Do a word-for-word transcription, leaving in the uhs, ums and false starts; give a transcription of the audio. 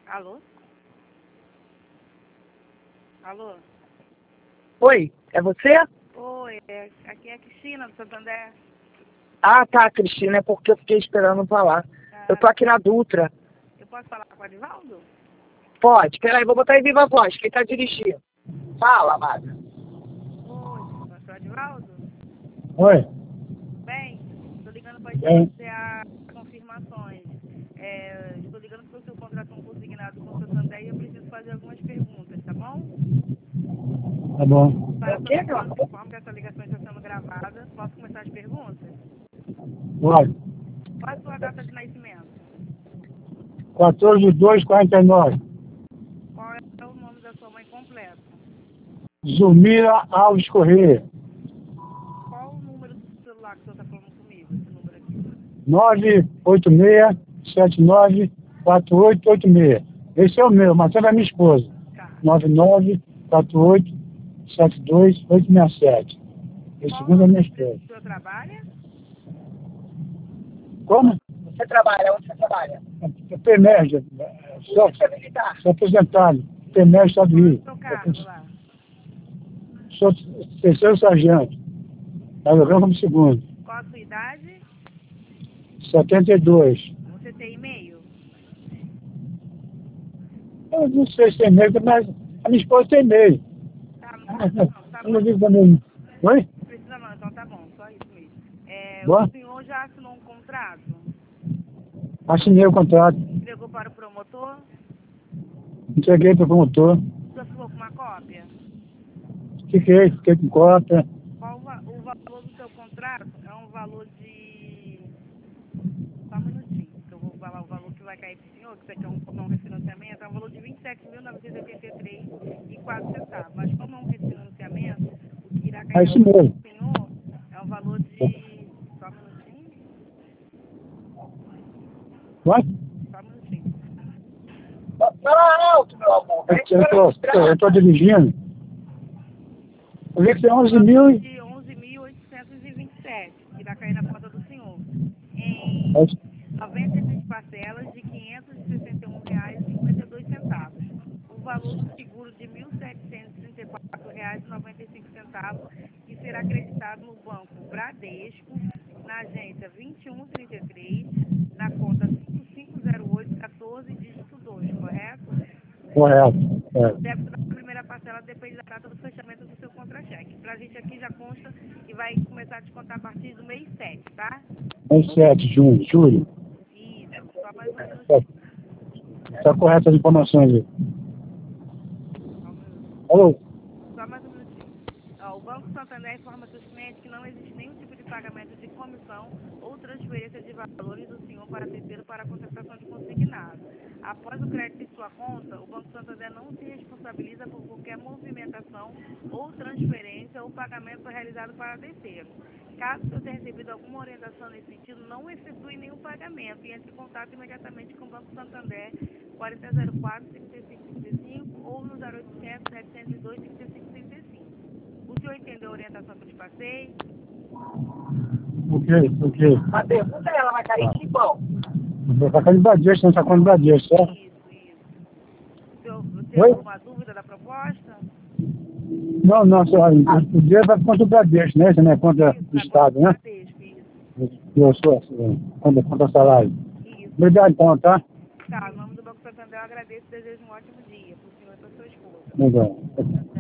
Alô? Alô? Oi, é você? Oi, é, aqui é a Cristina do Santander. Ah, tá, Cristina, é porque eu fiquei esperando falar. Ah, Eu tô aqui na Dutra. eu posso falar com o Adivaldo? Pode, peraí, vou botar em viva voz, quem tá dirigindo. Fala, amada. Oi, seu Adivaldo? Oi. Bem, estou ligando para Bem. fazer as confirmações. É, estou ligando porque o seu contrato é um consignado com o Santander e eu preciso fazer algumas perguntas, tá bom? Tá bom. Para O quê, a meu segurança, amor? informo que essa ligação está sendo gravada. Posso começar as perguntas? Pode. Qual a sua data de nascimento? quatorze de dois, quarenta e nove. Qual é o nome da sua mãe completo? Zulmira Alves Corrêa. Qual o número do celular que o senhor está falando comigo? Esse número aqui. nove oito seis, sete nove, quatro oito oito seis. Esse é o meu, mas é da minha esposa. Tá. nove nove quatro oito sete dois oito seis sete. Esse Qual o segundo é nome minha da empresa esposa. que o senhor trabalha? Como? Você trabalha, onde você trabalha? P M E R, só, Polícia Militar. sou aposentado. P M E R, Estado do Qual é o Rio. seu cargo lá? Sou terceiro sargento. Tá jogando como segundo. Qual a sua idade? setenta e dois. Você tem e-mail? Eu não sei se tem e-mail, mas a minha esposa tem e-mail. Tá, não, tá Eu não bom. digo também. Oi? Não precisa não, então tá bom, só isso mesmo. É, Boa? o senhor já assinou um contrato? Assinei o contrato. Entregou para o promotor? Entreguei para o promotor. O senhor ficou com uma cópia? Fiquei, fiquei com cópia. Qual o, va- o valor do seu contrato? É um valor de... Só um minutinho, que eu vou falar o valor que vai cair para o senhor, que isso aqui é um, como é um refinanciamento, é um valor de vinte e sete mil novecentos e oitenta e três reais e quatro centavos. Mas como é um refinanciamento, o que irá É cair isso para o mesmo. senhor é um valor de... Só um minutinho? Vai? Só um minutinho. Fala alto, meu amor. Eu estou dirigindo. Eu vi que tem onze mil e... De onze mil oitocentos e vinte e sete, que irá cair na conta do senhor. Em noventa e seis parcelas de quinhentos e sessenta e um reais e cinquenta e dois centavos. O valor do seguro de mil setecentos e trinta e quatro reais e noventa e cinco centavos, que será acreditado no banco Bradesco, na agência vinte e um trinta e três, na conta cinco cinco zero oito um quatro, dígito dois, correto? Correto. O É. débito da primeira parcela depende da data do fechamento do seu contra-cheque. Para a gente aqui já consta que vai começar a descontar a partir do mês sete, tá? vinte e sete de junho, julho. Isso, só mais um minutinho. Está correto as informações aí. Só um minutinho. Alô? Só mais um minutinho. Ó, o Banco Santander informa seus clientes que não existe nenhum tipo de pagamento de comissão ou transferência de valores do senhor para terceiro para a contratação de consignado. Após o crédito em sua conta, o Banco Santander não se responsabiliza por qualquer movimentação ou transferência ou pagamento realizado para terceiro. Caso o senhor tenha recebido alguma orientação nesse sentido, não efetue nenhum pagamento e entre em contato imediatamente com o Banco Santander quarenta zero quatro, trinta e cinco trinta e cinco ou no zero oitocentos, setecentos e dois, trinta e cinco trinta e cinco. O senhor entendeu a orientação que eu te passei? O quê? O quê? A pergunta é, ela vai cair em que banco? Está com Bradesco, não está com Bradesco, certo? Isso, isso. O senhor tem Oi? alguma dúvida da proposta? Não, não, só, o dinheiro vai contra o Bradesco, né? Isso não é contra Isso, o na Estado, conta né? do Bradesco, isso. Eu sou assim, contra, contra salário. Isso. Obrigado, então, tá? Tá, em nome do Banco Santander eu agradeço e desejo um ótimo dia para o senhor e para sua esposa. Obrigado.